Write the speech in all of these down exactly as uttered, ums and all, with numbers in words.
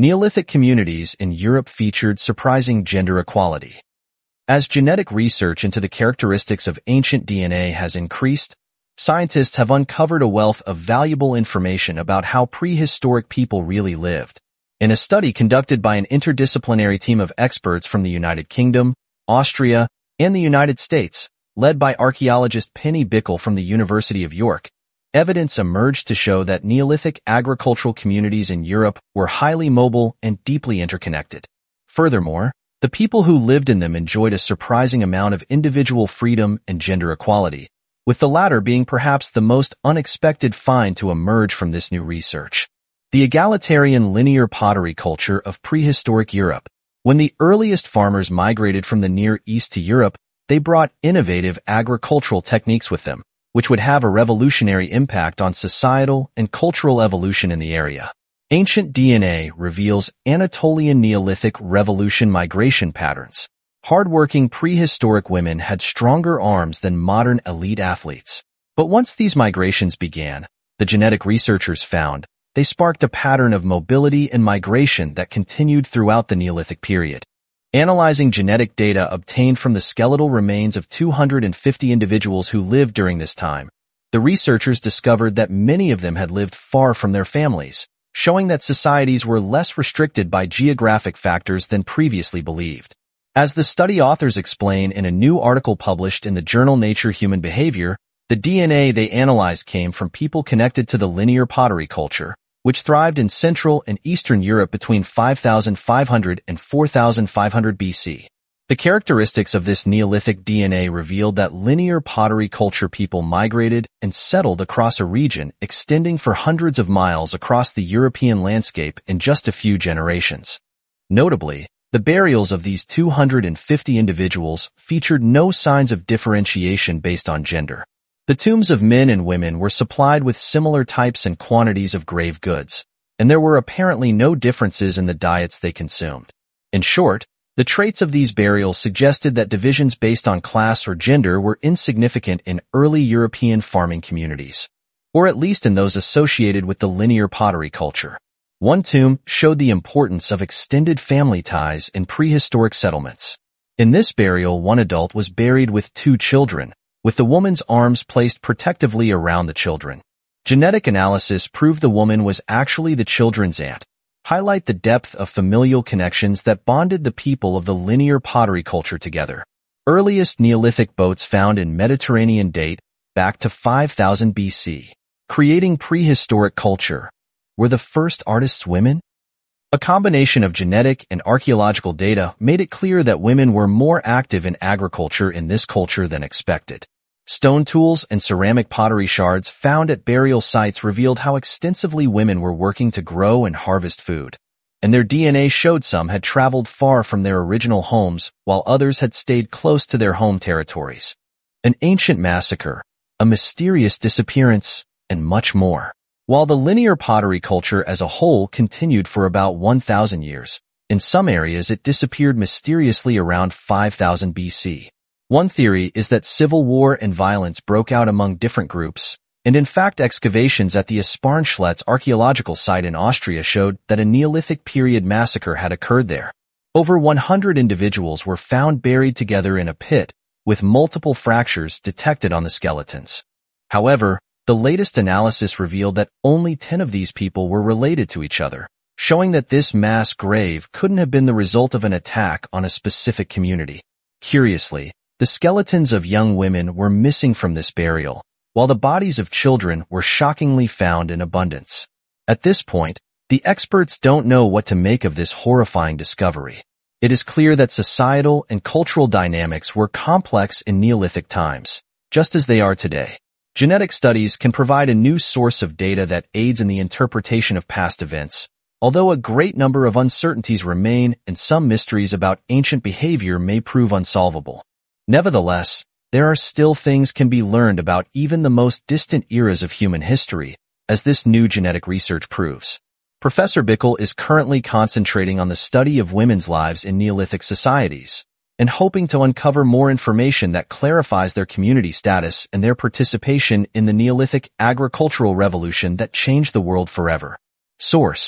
Neolithic communities in Europe featured surprising gender equality. As genetic research into the characteristics of ancient D N A has increased, scientists have uncovered a wealth of valuable information about how prehistoric people really lived. In a study conducted by an interdisciplinary team of experts from the United Kingdom, Austria, and the United States, led by archaeologist Penny Bickle from the University of York, evidence emerged to show that Neolithic agricultural communities in Europe were highly mobile and deeply interconnected. Furthermore, the people who lived in them enjoyed a surprising amount of individual freedom and gender equality, with the latter being perhaps the most unexpected find to emerge from this new research. The egalitarian linear pottery culture of prehistoric Europe. When the earliest farmers migrated from the Near East to Europe, they brought innovative agricultural techniques with them, which would have a revolutionary impact on societal and cultural evolution in the area. Ancient D N A reveals Anatolian Neolithic revolution migration patterns. Hardworking prehistoric women had stronger arms than modern elite athletes. But once these migrations began, the genetic researchers found, they sparked a pattern of mobility and migration that continued throughout the Neolithic period. Analyzing genetic data obtained from the skeletal remains of two hundred fifty individuals who lived during this time, the researchers discovered that many of them had lived far from their families, showing that societies were less restricted by geographic factors than previously believed. As the study authors explain in a new article published in the journal Nature Human Behavior, the D N A they analyzed came from people connected to the linear pottery culture, which thrived in Central and Eastern Europe between five thousand five hundred and four thousand five hundred B C. The characteristics of this Neolithic D N A revealed that linear pottery culture people migrated and settled across a region extending for hundreds of miles across the European landscape in just a few generations. Notably, the burials of these two hundred fifty individuals featured no signs of differentiation based on gender. The tombs of men and women were supplied with similar types and quantities of grave goods, and there were apparently no differences in the diets they consumed. In short, the traits of these burials suggested that divisions based on class or gender were insignificant in early European farming communities, or at least in those associated with the linear pottery culture. One tomb showed the importance of extended family ties in prehistoric settlements. In this burial, one adult was buried with two children, with the woman's arms placed protectively around the children. Genetic analysis proved the woman was actually the children's aunt, highlight the depth of familial connections that bonded the people of the linear pottery culture together. Earliest Neolithic boats found in Mediterranean date back to five thousand B C. Creating prehistoric culture. Were the first artists women? A combination of genetic and archaeological data made it clear that women were more active in agriculture in this culture than expected. Stone tools and ceramic pottery shards found at burial sites revealed how extensively women were working to grow and harvest food, and their D N A showed some had traveled far from their original homes while others had stayed close to their home territories. An ancient massacre, a mysterious disappearance, and much more. While the linear pottery culture as a whole continued for about one thousand years, in some areas it disappeared mysteriously around five thousand B C. One theory is that civil war and violence broke out among different groups, and in fact excavations at the Asparnschletz archaeological site in Austria showed that a Neolithic period massacre had occurred there. Over one hundred individuals were found buried together in a pit, with multiple fractures detected on the skeletons. However, the latest analysis revealed that only ten of these people were related to each other, showing that this mass grave couldn't have been the result of an attack on a specific community. Curiously, the skeletons of young women were missing from this burial, while the bodies of children were shockingly found in abundance. At this point, the experts don't know what to make of this horrifying discovery. It is clear that societal and cultural dynamics were complex in Neolithic times, just as they are today. Genetic studies can provide a new source of data that aids in the interpretation of past events, although a great number of uncertainties remain and some mysteries about ancient behavior may prove unsolvable. Nevertheless, there are still things can be learned about even the most distant eras of human history, as this new genetic research proves. Professor Bickle is currently concentrating on the study of women's lives in Neolithic societies, and hoping to uncover more information that clarifies their community status and their participation in the Neolithic agricultural revolution that changed the world forever. Source: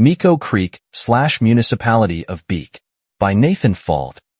Meco Creek slash Municipality of Beek by Nathan Fault.